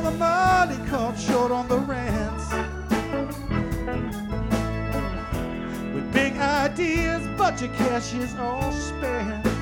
the money, caught short on the rents. With big ideas, but your cash is all spent.